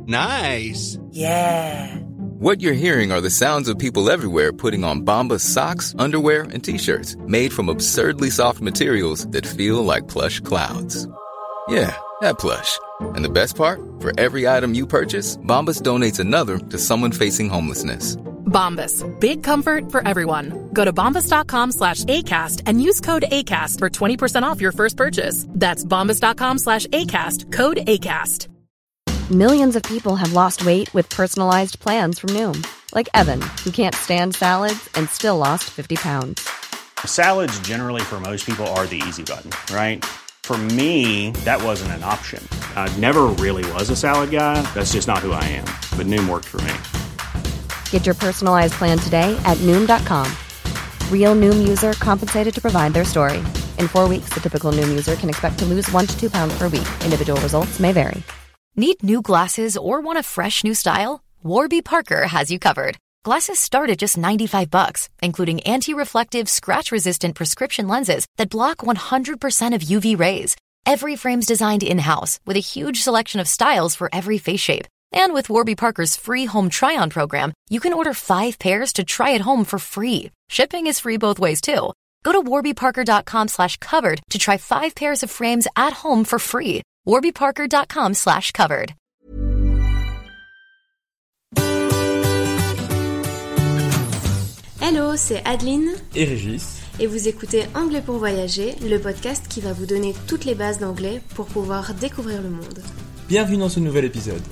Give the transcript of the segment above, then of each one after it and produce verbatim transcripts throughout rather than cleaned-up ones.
Nice. Yeah. What you're hearing are the sounds of people everywhere putting on Bombas socks, underwear, and T-shirts made from absurdly soft materials that feel like plush clouds. Yeah, that plush. And the best part? For every item you purchase, Bombas donates another to someone facing homelessness. Bombas. Big comfort for everyone. Go to bombas.com slash ACAST and use code ACAST for twenty percent off your first purchase. That's bombas.com slash ACAST. Code ACAST. Millions of people have lost weight with personalized plans from Noom. Like Evan, who can't stand salads and still lost fifty pounds. Salads generally for most people are the easy button, right? For me, that wasn't an option. I never really was a salad guy. That's just not who I am. But Noom worked for me. Get your personalized plan today at Noom dot com. Real Noom user compensated to provide their story. In four weeks, the typical Noom user can expect to lose one to two pounds per week. Individual results may vary. Need new glasses or want a fresh new style? Warby Parker has you covered. Glasses start at just ninety-five bucks, including anti-reflective, scratch-resistant prescription lenses that block one hundred percent of U V rays. Every frame's designed in-house with a huge selection of styles for every face shape. And with Warby Parker's free home try-on program, you can order five pairs to try at home for free. Shipping is free both ways, too. Go to warbyparker.com slash covered to try five pairs of frames at home for free. warbyparker.com slash covered. Hello, c'est Adeline et Régis. Et vous écoutez Anglais pour voyager, le podcast qui va vous donner toutes les bases d'anglais pour pouvoir découvrir le monde. Bienvenue dans ce nouvel épisode.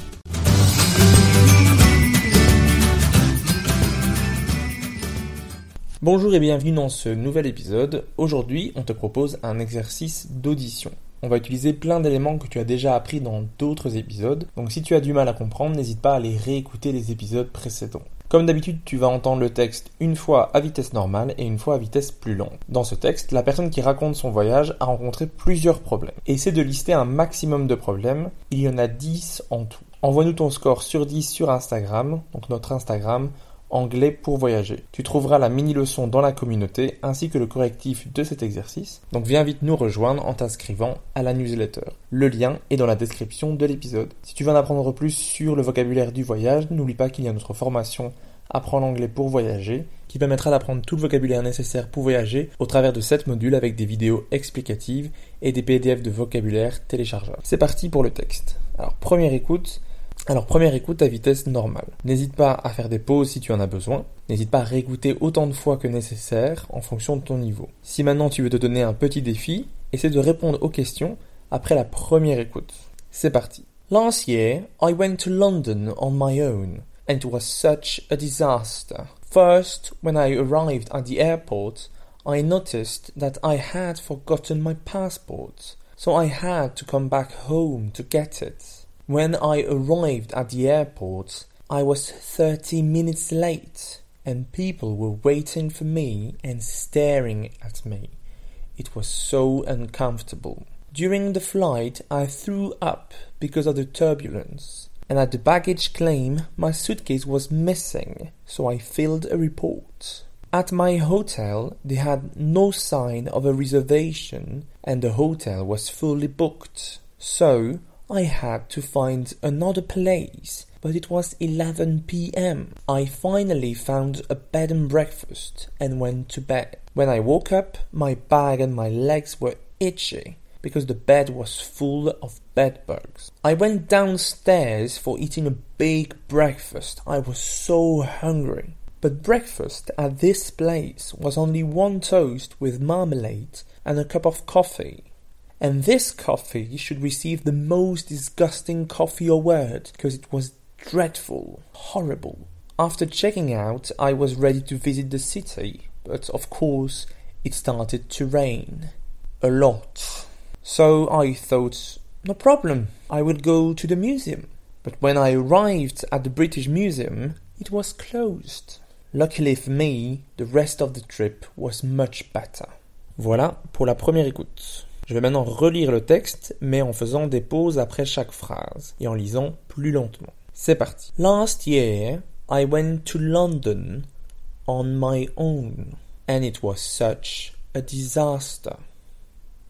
Bonjour et bienvenue dans ce nouvel épisode. Aujourd'hui, on te propose un exercice d'audition. On va utiliser plein d'éléments que tu as déjà appris dans d'autres épisodes. Donc si tu as du mal à comprendre, n'hésite pas à aller réécouter les épisodes précédents. Comme d'habitude, tu vas entendre le texte une fois à vitesse normale et une fois à vitesse plus lente. Dans ce texte, la personne qui raconte son voyage a rencontré plusieurs problèmes. Et essaie de lister un maximum de problèmes. Il y en a dix en tout. Envoie-nous ton score sur dix sur Instagram, donc notre Instagram, Anglais pour voyager. Tu trouveras la mini-leçon dans la communauté ainsi que le correctif de cet exercice. Donc viens vite nous rejoindre en t'inscrivant à la newsletter. Le lien est dans la description de l'épisode. Si tu veux en apprendre plus sur le vocabulaire du voyage, n'oublie pas qu'il y a notre formation Apprends l'anglais pour voyager qui permettra d'apprendre tout le vocabulaire nécessaire pour voyager au travers de sept modules avec des vidéos explicatives et des P D F de vocabulaire téléchargeables. C'est parti pour le texte. Alors première écoute. Alors, première écoute à vitesse normale. N'hésite pas à faire des pauses si tu en as besoin. N'hésite pas à réécouter autant de fois que nécessaire en fonction de ton niveau. Si maintenant tu veux te donner un petit défi, essaie de répondre aux questions après la première écoute. C'est parti. Last year, I went to London on my own, and it was such a disaster. First, when I arrived at the airport, I noticed that I had forgotten my passport, so I had to come back home to get it. When I arrived at the airport, I was thirty minutes late, and people were waiting for me and staring at me. It was so uncomfortable. During the flight, I threw up because of the turbulence, and at the baggage claim, my suitcase was missing, so I filled a report. At my hotel, they had no sign of a reservation, and the hotel was fully booked. So, I had to find another place, but it was eleven p.m. I finally found a bed and breakfast and went to bed. When I woke up, my back and my legs were itchy because the bed was full of bed bugs. I went downstairs for eating a big breakfast. I was so hungry. But breakfast at this place was only one toast with marmalade and a cup of coffee. And this coffee should receive the most disgusting coffee award because it was dreadful, horrible. After checking out, I was ready to visit the city, but of course it started to rain. A lot. So I thought, no problem, I will go to the museum. But when I arrived at the British Museum, it was closed. Luckily for me, the rest of the trip was much better. Voilà pour la première écoute. Je vais maintenant relire le texte, mais en faisant des pauses après chaque phrase et en lisant plus lentement. C'est parti. Last year, I went to London on my own, and it was such a disaster.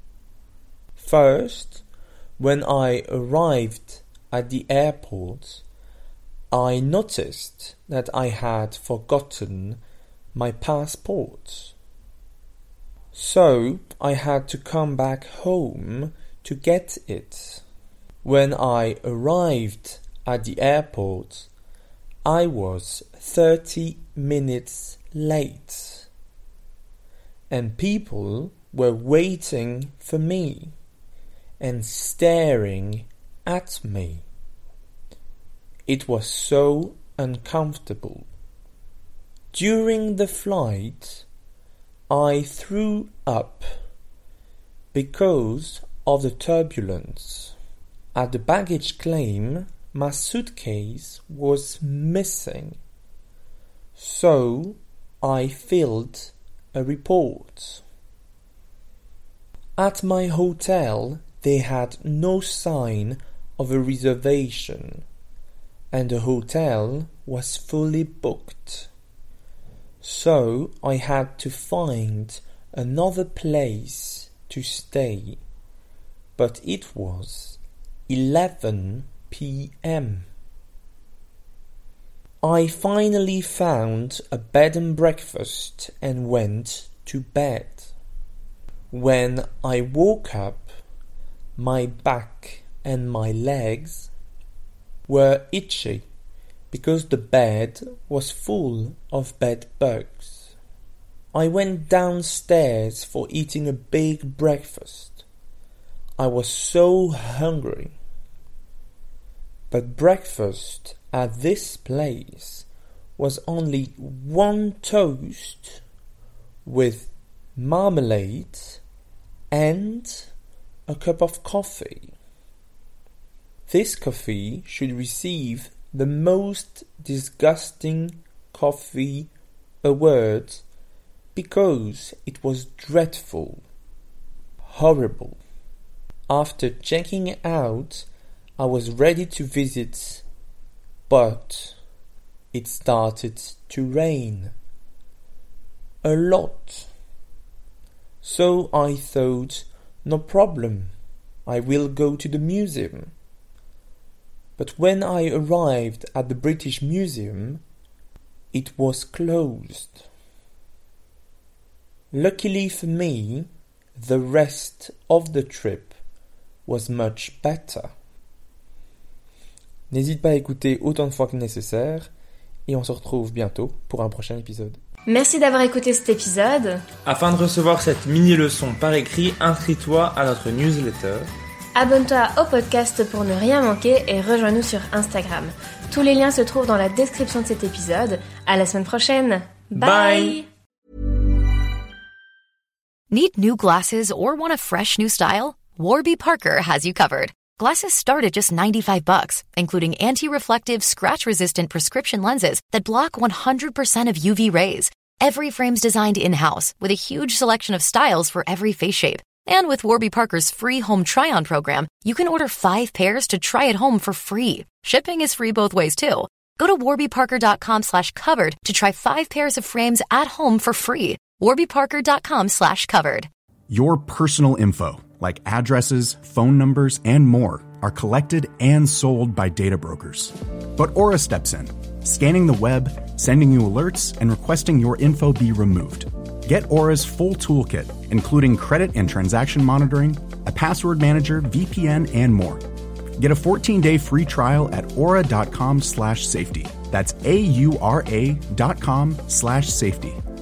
First, when I arrived at the airport, I noticed that I had forgotten my passport. So I had to come back home to get it. When I arrived at the airport, I was thirty minutes late, and people were waiting for me and staring at me. It was so uncomfortable. During the flight, I threw up because of the turbulence. At the baggage claim, my suitcase was missing, so I filled a report. At my hotel, they had no sign of a reservation, and the hotel was fully booked. So I had to find another place to stay, but it was eleven p.m. I finally found a bed and breakfast and went to bed. When I woke up, my back and my legs were itchy because the bed was full of bed bugs. I went downstairs for eating a big breakfast. I was so hungry. But breakfast at this place was only one toast with marmalade and a cup of coffee. This coffee should receive the most disgusting coffee award because it was dreadful, horrible. After checking out, I was ready to visit, but it started to rain. A lot. So I thought, no problem, I will go to the museum. But when I arrived at the British Museum, it was closed. Luckily for me, the rest of the trip was much better. N'hésite pas à écouter autant de fois que nécessaire et on se retrouve bientôt pour un prochain épisode. Merci d'avoir écouté cet épisode. Afin de recevoir cette mini-leçon par écrit, inscris-toi à notre newsletter. Abonne-toi au podcast pour ne rien manquer et rejoins-nous sur Instagram. Tous les liens se trouvent dans la description de cet épisode. À la semaine prochaine. Bye! Bye. Need new glasses or want a fresh new style? Warby Parker has you covered. Glasses start at just ninety-five bucks, including anti-reflective, scratch-resistant prescription lenses that block one hundred percent of U V rays. Every frame's designed in-house with a huge selection of styles for every face shape. And with Warby Parker's free home try-on program, you can order five pairs to try at home for free. Shipping is free both ways, too. Go to warbyparker.com slash covered to try five pairs of frames at home for free. warbyparker.com slash covered. Your personal info, like addresses, phone numbers, and more, are collected and sold by data brokers. But Aura steps in, scanning the web, sending you alerts, and requesting your info be removed. Get Aura's full toolkit, including credit and transaction monitoring, a password manager, V P N, and more. Get a fourteen-day free trial at aura.com slash safety. That's A-U-R-A dot com slash safety.